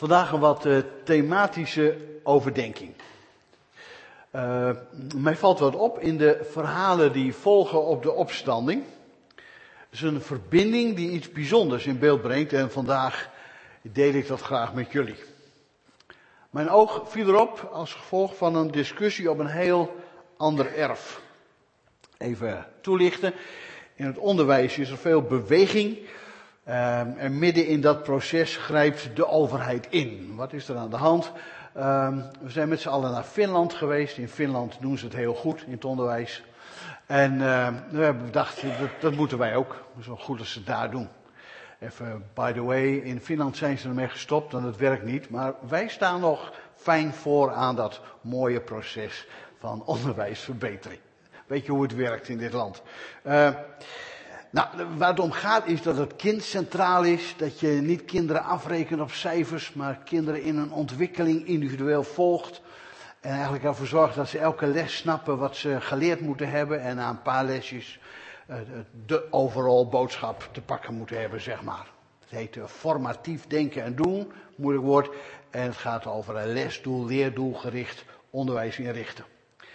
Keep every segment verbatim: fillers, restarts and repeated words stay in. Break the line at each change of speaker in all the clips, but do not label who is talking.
Vandaag een wat uh, thematische overdenking. Uh, mij valt wat op in de verhalen die volgen op de opstanding. Het is een verbinding die iets bijzonders in beeld brengt en vandaag deel ik dat graag met jullie. Mijn oog viel erop als gevolg van een discussie op een heel ander erf. Even toelichten. In het onderwijs is er veel beweging. Uh, en midden in dat proces grijpt de overheid in. Wat is er aan de hand? Uh, we zijn met z'n allen naar Finland geweest. In Finland doen ze het heel goed in het onderwijs. En uh, we hebben bedacht, dat, dat moeten wij ook. Het is wel goed als ze het daar doen. Even, by the way, in Finland zijn ze ermee gestopt en het werkt niet. Maar wij staan nog fijn voor aan dat mooie proces van onderwijsverbetering. Weet je hoe het werkt in dit land? Uh, Nou, waar het om gaat is dat het kind centraal is, dat je niet kinderen afrekent op cijfers, maar kinderen in een ontwikkeling individueel volgt. En eigenlijk ervoor zorgt dat ze elke les snappen wat ze geleerd moeten hebben en na een paar lesjes uh, de overall boodschap te pakken moeten hebben, zeg maar. Het heet uh, formatief denken en doen, moeilijk woord. En het gaat over een lesdoel, leerdoelgericht onderwijs inrichten.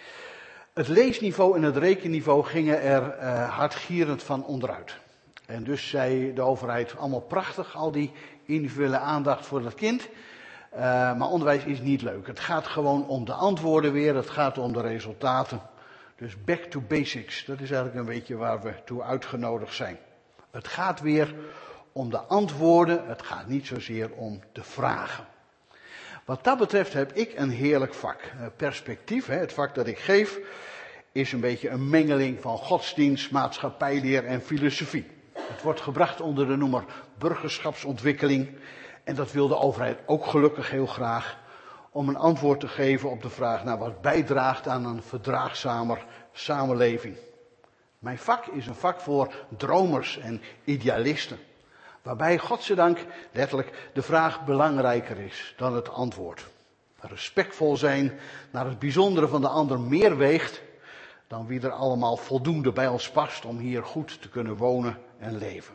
Het leesniveau en het rekenniveau gingen er uh, hardgierend van onderuit. En dus zei de overheid, allemaal prachtig, al die individuele aandacht voor dat kind. Uh, maar onderwijs is niet leuk. Het gaat gewoon om de antwoorden weer, het gaat om de resultaten. Dus back to basics, dat is eigenlijk een beetje waar we toe uitgenodigd zijn. Het gaat weer om de antwoorden, het gaat niet zozeer om de vragen. Wat dat betreft heb ik een heerlijk vak. Perspectief, het vak dat ik geef, is een beetje een mengeling van godsdienst, maatschappijleer en filosofie. Het wordt gebracht onder de noemer burgerschapsontwikkeling. En dat wil de overheid ook gelukkig heel graag. Om een antwoord te geven op de vraag naar wat bijdraagt aan een verdraagzamer samenleving. Mijn vak is een vak voor dromers en idealisten. Waarbij, godzijdank, letterlijk de vraag belangrijker is dan het antwoord. Respectvol zijn naar het bijzondere van de ander meer weegt dan wie er allemaal voldoende bij ons past om hier goed te kunnen wonen en leven.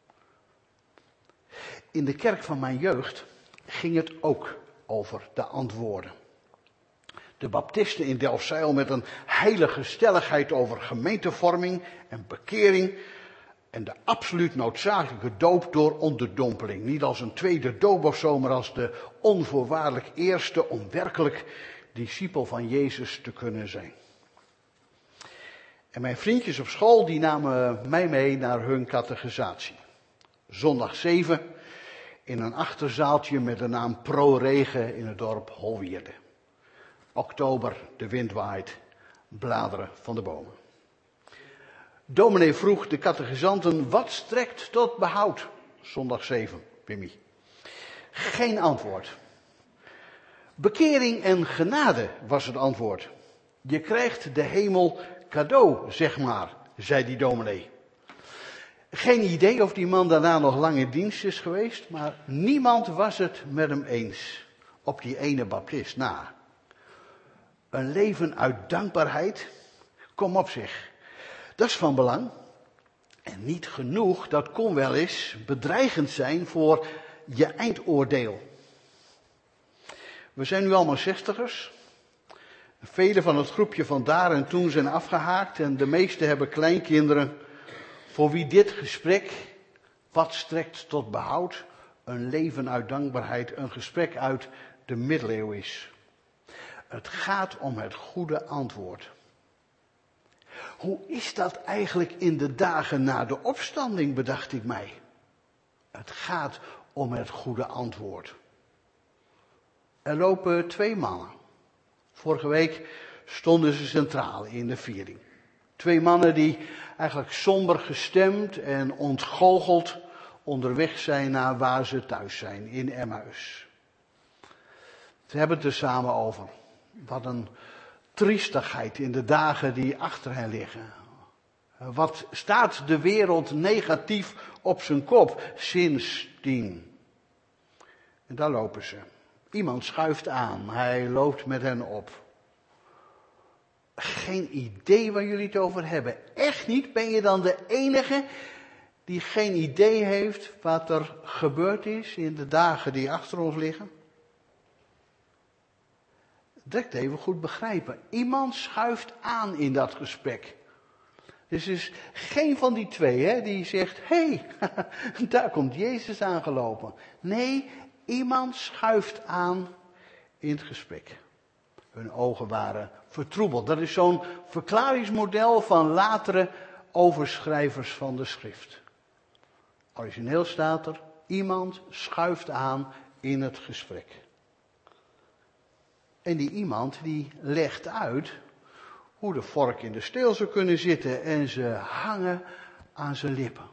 In de kerk van mijn jeugd ging het ook over de antwoorden. De baptisten in Delfzijl met een heilige stelligheid over gemeentevorming en bekering. En de absoluut noodzakelijke doop door onderdompeling. Niet als een tweede doop of zo, maar als de onvoorwaardelijk eerste om werkelijk discipel van Jezus te kunnen zijn. En mijn vriendjes op school die namen mij mee naar hun catechisatie. Zondag zeven in een achterzaaltje met de naam Pro Regen in het dorp Holwierde. Oktober, de wind waait, bladeren van de bomen. Dominee vroeg de catechisanten, wat strekt tot behoud? Zondag zeven, Wimmy. Geen antwoord. Bekering en genade was het antwoord. Je krijgt de hemel cadeau, zeg maar, zei die dominee. Geen idee of die man daarna nog lang in dienst is geweest, maar niemand was het met hem eens. Op die ene baptist na. Een leven uit dankbaarheid, kom op zich. Dat is van belang. En niet genoeg, dat kon wel eens bedreigend zijn voor je eindoordeel. We zijn nu allemaal zestigers. Velen van het groepje van daar en toen zijn afgehaakt en de meesten hebben kleinkinderen. Voor wie dit gesprek, wat strekt tot behoud, een leven uit dankbaarheid, een gesprek uit de middeleeuwen is. Het gaat om het goede antwoord. Hoe is dat eigenlijk in de dagen na de opstanding, bedacht ik mij. Het gaat om het goede antwoord. Er lopen twee mannen. Vorige week stonden ze centraal in de viering. Twee mannen die eigenlijk somber gestemd en ontgoocheld onderweg zijn naar waar ze thuis zijn, in Emmaus. Ze hebben het er samen over. Wat een triestigheid in de dagen die achter hen liggen. Wat staat de wereld negatief op zijn kop sindsdien? En daar lopen ze. Iemand schuift aan, hij loopt met hen op. Geen idee waar jullie het over hebben. Echt niet? Ben je dan de enige die geen idee heeft wat er gebeurd is in de dagen die achter ons liggen? direct even goed begrijpen. Iemand schuift aan in dat gesprek. Dus er is geen van die twee hè, die zegt, hé, hey, daar komt Jezus aangelopen. Nee, iemand schuift aan in het gesprek. Hun ogen waren vertroebeld. Dat is zo'n verklaringsmodel van latere overschrijvers van de schrift. Origineel staat er, iemand schuift aan in het gesprek. En die iemand die legt uit hoe de vork in de steel zou kunnen zitten en ze hangen aan zijn lippen.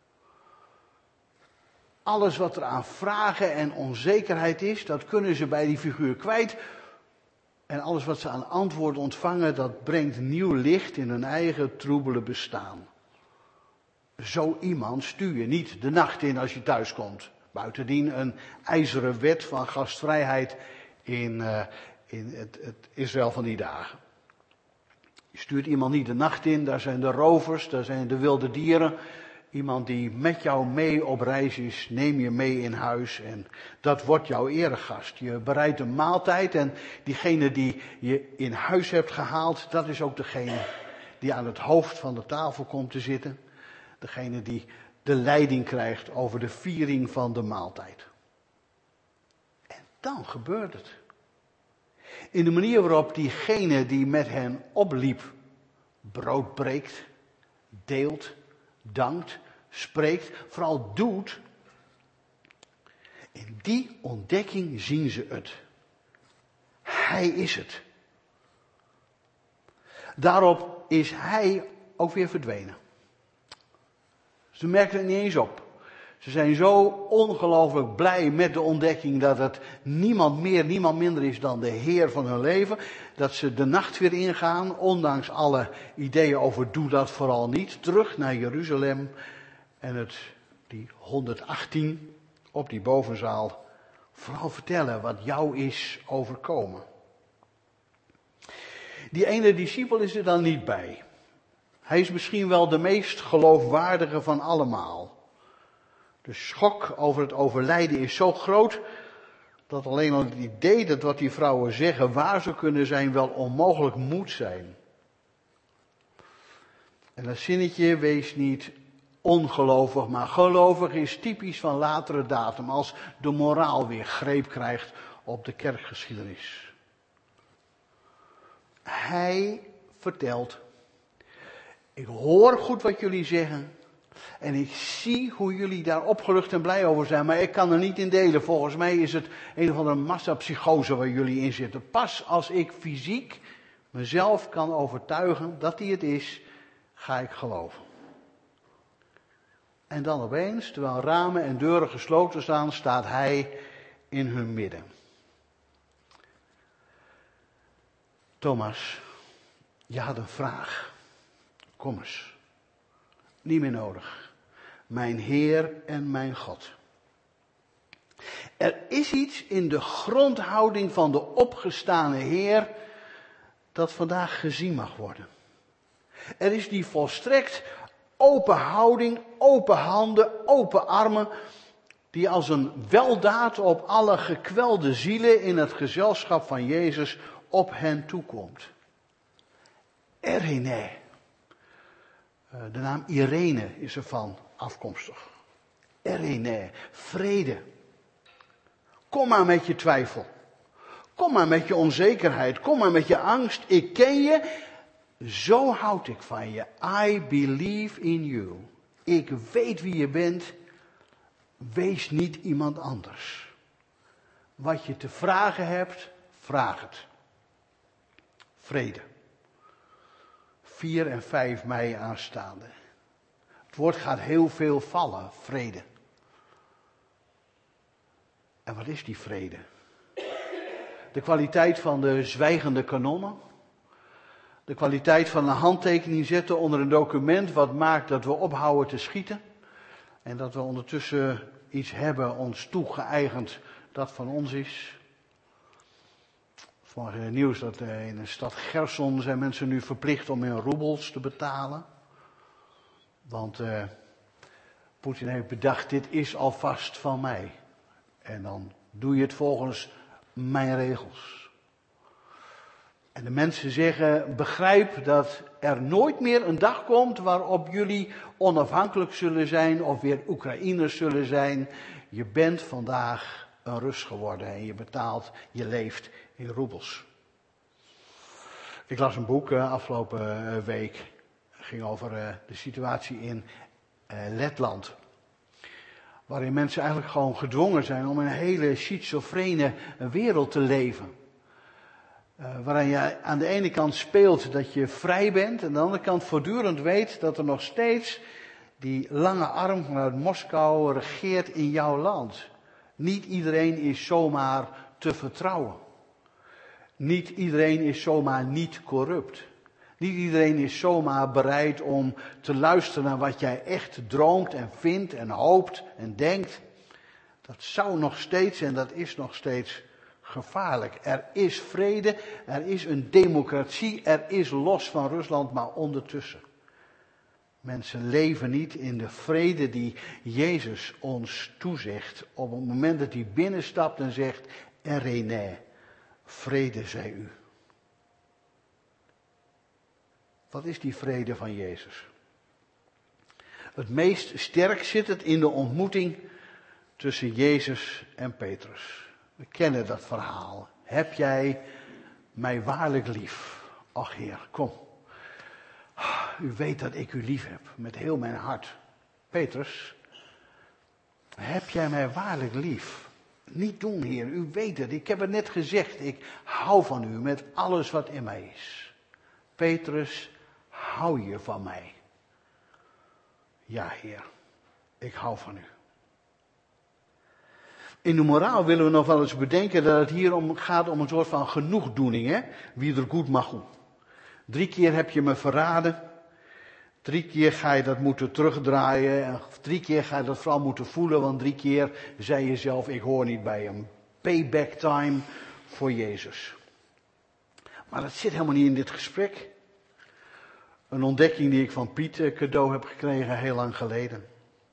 Alles wat er aan vragen en onzekerheid is, dat kunnen ze bij die figuur kwijt. En alles wat ze aan antwoord ontvangen, dat brengt nieuw licht in hun eigen troebele bestaan. Zo iemand stuur je niet de nacht in als je thuis komt. Buitendien een ijzeren wet van gastvrijheid in, uh, in het, het Israël van die dagen. Je stuurt iemand niet de nacht in, daar zijn de rovers, daar zijn de wilde dieren. Iemand die met jou mee op reis is, neem je mee in huis en dat wordt jouw eregast. Je bereidt een maaltijd en diegene die je in huis hebt gehaald, dat is ook degene die aan het hoofd van de tafel komt te zitten. Degene die de leiding krijgt over de viering van de maaltijd. En dan gebeurt het. In de manier waarop diegene die met hen opliep, brood breekt, deelt, dankt, spreekt, vooral doet. In die ontdekking zien ze het. Hij is het. Daarop is hij ook weer verdwenen. Ze merken het niet eens op. Ze zijn zo ongelooflijk blij met de ontdekking dat het niemand meer, niemand minder is dan de Heer van hun leven. Dat ze de nacht weer ingaan, ondanks alle ideeën over doe dat vooral niet. Terug naar Jeruzalem en het, die honderdachttien op die bovenzaal, vooral vertellen wat jou is overkomen. Die ene discipel is er dan niet bij. Hij is misschien wel de meest geloofwaardige van allemaal. De schok over het overlijden is zo groot dat alleen al het idee dat wat die vrouwen zeggen waar zou kunnen zijn wel onmogelijk moet zijn. En dat zinnetje, wees niet ongelovig, maar gelovig is typisch van latere datum als de moraal weer greep krijgt op de kerkgeschiedenis. Hij vertelt, ik hoor goed wat jullie zeggen. En ik zie hoe jullie daar opgelucht en blij over zijn, maar ik kan er niet in delen. Volgens mij is het een of andere massapsychose waar jullie in zitten. Pas als ik fysiek mezelf kan overtuigen dat hij het is, ga ik geloven. En dan opeens, terwijl ramen en deuren gesloten staan, staat hij in hun midden. Thomas, je had een vraag. Kom eens. Niet meer nodig. Mijn Heer en mijn God. Er is iets in de grondhouding van de opgestane Heer dat vandaag gezien mag worden. Er is die volstrekt open houding, open handen, open armen, die als een weldaad op alle gekwelde zielen in het gezelschap van Jezus op hen toekomt. Erine. De naam Irene is ervan afkomstig. Erine, vrede. Kom maar met je twijfel. Kom maar met je onzekerheid. Kom maar met je angst. Ik ken je. Zo houd ik van je. I believe in you. Ik weet wie je bent. Wees niet iemand anders. Wat je te vragen hebt, vraag het. Vrede. vier en vijf mei aanstaande. Het woord gaat heel veel vallen, vrede. En wat is die vrede? De kwaliteit van de zwijgende kanonnen. De kwaliteit van een handtekening zetten onder een document wat maakt dat we ophouden te schieten. En dat we ondertussen iets hebben ons toegeëigend dat van ons is. Vanmorgen in het nieuws dat in de stad Gerson zijn mensen nu verplicht om in roebels te betalen. Want uh, Poetin heeft bedacht, dit is alvast van mij. En dan doe je het volgens mijn regels. En de mensen zeggen, begrijp dat er nooit meer een dag komt waarop jullie onafhankelijk zullen zijn of weer Oekraïners zullen zijn. Je bent vandaag een Rus geworden en je betaalt, je leeft in roebels. Ik las een boek uh, afgelopen uh, week, het ging over uh, de situatie in uh, Letland. Waarin mensen eigenlijk gewoon gedwongen zijn om in een hele schizofrene wereld te leven. Uh, waarin je aan de ene kant speelt dat je vrij bent en aan de andere kant voortdurend weet dat er nog steeds die lange arm vanuit Moskou regeert in jouw land. Niet iedereen is zomaar te vertrouwen. Niet iedereen is zomaar niet corrupt. Niet iedereen is zomaar bereid om te luisteren naar wat jij echt droomt en vindt en hoopt en denkt. Dat zou nog steeds en dat is nog steeds gevaarlijk. Er is vrede, er is een democratie, er is los van Rusland, maar ondertussen. Mensen leven niet in de vrede die Jezus ons toezegt op het moment dat hij binnenstapt en zegt, Erene, vrede zij u. Wat is die vrede van Jezus? Het meest sterk zit het in de ontmoeting tussen Jezus en Petrus. We kennen dat verhaal. Heb jij mij waarlijk lief? Ach Heer, kom. U weet dat ik u lief heb, met heel mijn hart. Petrus, heb jij mij waarlijk lief? Niet doen, Heer, u weet het. Ik heb het net gezegd, ik hou van u met alles wat in mij is. Petrus, hou je van mij? Ja, Heer, ik hou van u. In de moraal willen we nog wel eens bedenken dat het hier om gaat om een soort van genoegdoening, hè? Wie er goed mag doen. Drie keer heb je me verraden. Drie keer ga je dat moeten terugdraaien. En drie keer ga je dat vooral moeten voelen, want drie keer zei je zelf, ik hoor niet bij hem. Payback time voor Jezus. Maar dat zit helemaal niet in dit gesprek. Een ontdekking die ik van Piet cadeau heb gekregen heel lang geleden.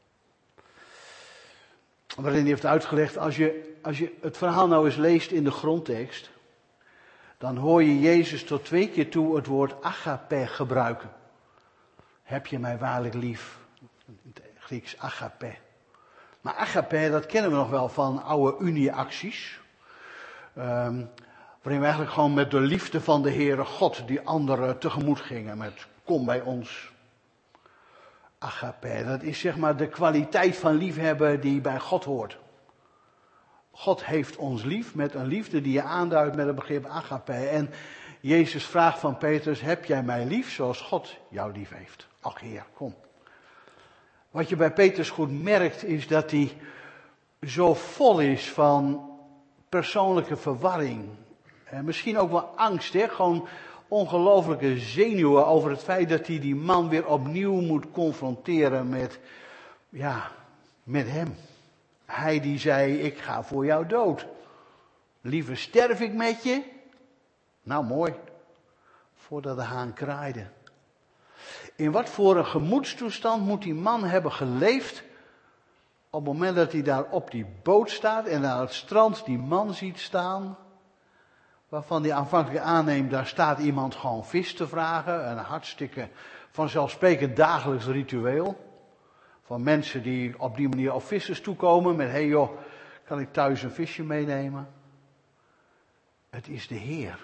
Waarin hij heeft uitgelegd, als je, als je het verhaal nou eens leest in de grondtekst, dan hoor je Jezus tot twee keer toe het woord agape gebruiken. Heb je mij waarlijk lief? In het Grieks agape. Maar agape, dat kennen we nog wel van oude unieacties. Um, waarin we eigenlijk gewoon met de liefde van de Heere God die anderen tegemoet gingen met kom bij ons. Agape, dat is zeg maar de kwaliteit van liefhebben die bij God hoort. God heeft ons lief met een liefde die je aanduidt met het begrip agape. En Jezus vraagt van Petrus, heb jij mij lief zoals God jou lief heeft? Ach Heer, kom. Wat je bij Petrus goed merkt is dat hij zo vol is van persoonlijke verwarring. En misschien ook wel angst, hè? Gewoon ongelooflijke zenuwen over het feit dat hij die man weer opnieuw moet confronteren met, ja, met hem. Hij die zei, ik ga voor jou dood. Liever sterf ik met je. Nou mooi, voordat de haan kraaide. In wat voor een gemoedstoestand moet die man hebben geleefd op het moment dat hij daar op die boot staat en aan het strand die man ziet staan, waarvan hij aanvankelijk aanneemt, daar staat iemand gewoon vis te vragen, een hartstikke vanzelfsprekend dagelijks ritueel. Van mensen die op die manier op vissers toekomen met, hé hey joh, kan ik thuis een visje meenemen? Het is de Heer.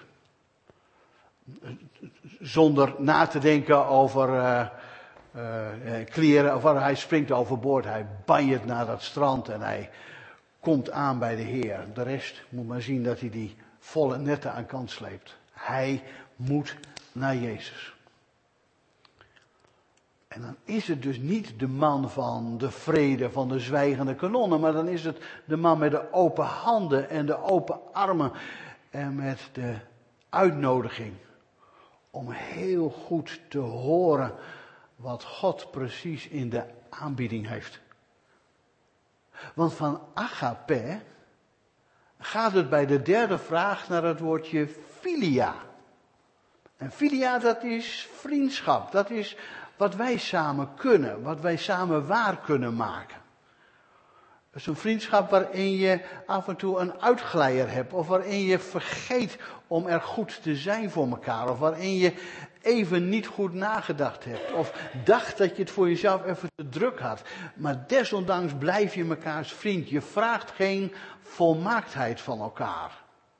Zonder na te denken over uh, uh, kleren, of hij springt overboord, hij banjert naar dat strand en hij komt aan bij de Heer. De rest moet maar zien dat hij die volle netten aan kant sleept. Hij moet naar Jezus. En dan is het dus niet de man van de vrede, van de zwijgende kanonnen, maar dan is het de man met de open handen en de open armen en met de uitnodiging om heel goed te horen wat God precies in de aanbieding heeft. Want van agape gaat het bij de derde vraag naar het woordje philia. En philia, dat is vriendschap, dat is wat wij samen kunnen, wat wij samen waar kunnen maken. Het is een vriendschap waarin je af en toe een uitglijer hebt. Of waarin je vergeet om er goed te zijn voor elkaar. Of waarin je even niet goed nagedacht hebt. Of dacht dat je het voor jezelf even te druk had. Maar desondanks blijf je mekaars vriend. Je vraagt geen volmaaktheid van elkaar.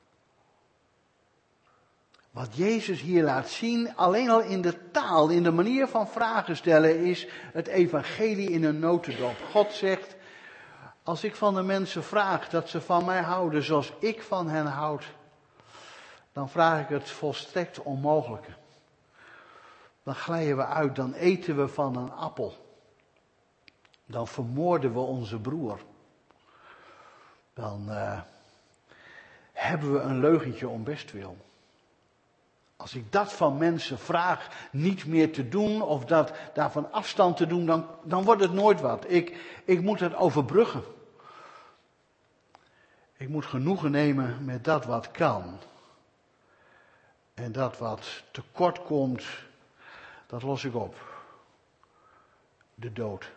Wat Jezus hier laat zien, alleen al in de taal, in de manier van vragen stellen, is het evangelie in een notendop. God zegt, als ik van de mensen vraag dat ze van mij houden zoals ik van hen houd, dan vraag ik het volstrekt onmogelijke. Dan glijden we uit, dan eten we van een appel. Dan vermoorden we onze broer. Dan uh, hebben we een leugentje om bestwil. Als ik dat van mensen vraag niet meer te doen of dat daarvan afstand te doen, dan, dan wordt het nooit wat. Ik, ik moet het overbruggen. Ik moet genoegen nemen met dat wat kan. En dat wat tekort komt, dat los ik op. De dood.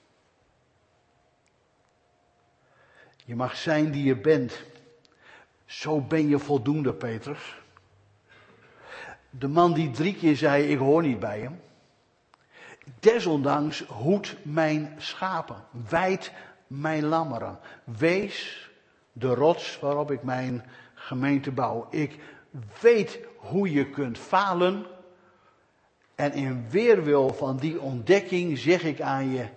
Je mag zijn die je bent. Zo ben je voldoende, Petrus. De man die drie keer zei, ik hoor niet bij hem. Desondanks hoed mijn schapen, wijd mijn lammeren. Wees de rots waarop ik mijn gemeente bouw. Ik weet hoe je kunt falen. En in weerwil van die ontdekking zeg ik aan je,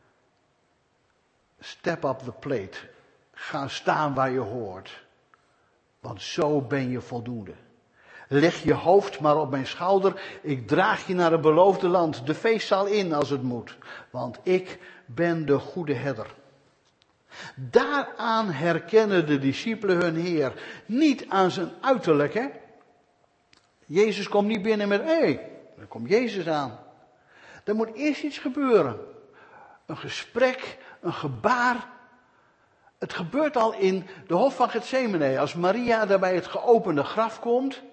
step up the plate. Ga staan waar je hoort. Want zo ben je voldoende. Leg je hoofd maar op mijn schouder. Ik draag je naar het beloofde land. De feestzaal in als het moet. Want ik ben de goede herder. Daaraan herkennen de discipelen hun Heer. Niet aan zijn uiterlijk, hè. Jezus komt niet binnen met, hé, hey, dan komt Jezus aan. Er moet eerst iets gebeuren. Een gesprek, een gebaar. Het gebeurt al in de hof van Getsemane. Als Maria daar bij het geopende graf komt.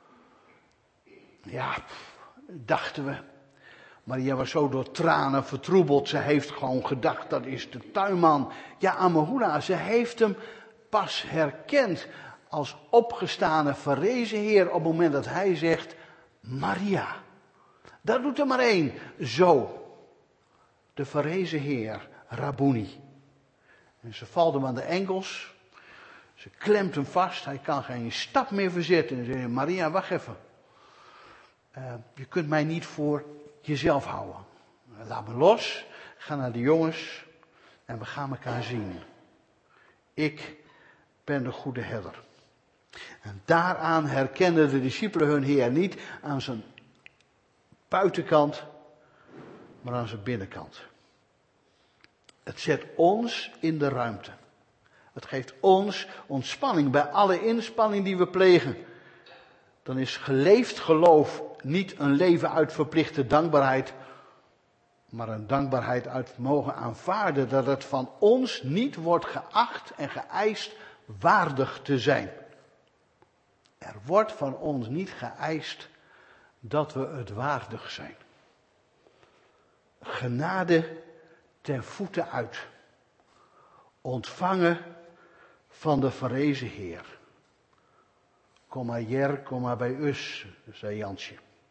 Ja, dachten we. Maria was zo door tranen vertroebeld. Ze heeft gewoon gedacht, dat is de tuinman. Ja, Amahula, ze heeft hem pas herkend als opgestane verrezen Heer op het moment dat hij zegt, Maria. Daar doet er maar één. Zo. De verrezen Heer, Rabboni. En ze valt hem aan de enkels. Ze klemt hem vast. Hij kan geen stap meer verzetten. En ze zegt, Maria, wacht even. Uh, je kunt mij niet voor jezelf houden. Laat me los. Ga naar de jongens. En we gaan elkaar zien. Ik ben de goede herder. En daaraan herkennen de discipelen hun Heer niet aan zijn buitenkant, maar aan zijn binnenkant. Het zet ons in de ruimte. Het geeft ons ontspanning bij alle inspanning die we plegen. Dan is geleefd geloof niet een leven uit verplichte dankbaarheid, maar een dankbaarheid uit mogen aanvaarden dat het van ons niet wordt geacht en geëist waardig te zijn. Er wordt van ons niet geëist dat we het waardig zijn. Genade ten voeten uit. Ontvangen van de verrezen Heer. Kom maar hier, kom maar bij us, zei Jansje.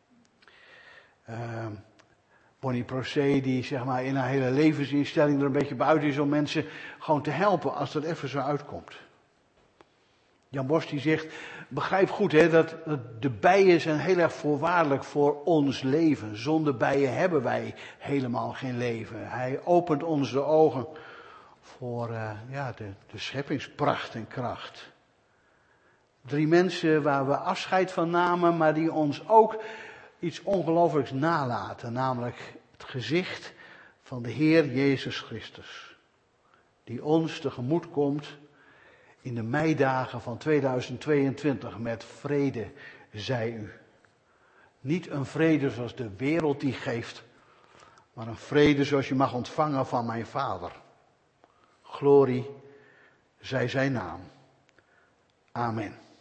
Uh, Bonnie Procé, die zeg maar in haar hele levensinstelling er een beetje buiten is om mensen gewoon te helpen als dat even zo uitkomt. Jan Bos die zegt, begrijp goed hè, dat, dat de bijen zijn heel erg voorwaardelijk voor ons leven. Zonder bijen hebben wij helemaal geen leven. Hij opent ons de ogen voor uh, ja, de, de scheppingspracht en kracht. Drie mensen waar we afscheid van namen, maar die ons ook iets ongelooflijks nalaten. Namelijk het gezicht van de Heer Jezus Christus. Die ons tegemoet komt in de meidagen van tweeduizend tweeëntwintig met vrede, zij u. Niet een vrede zoals de wereld die geeft, maar een vrede zoals je mag ontvangen van mijn Vader. Glorie zij zijn naam. Amen.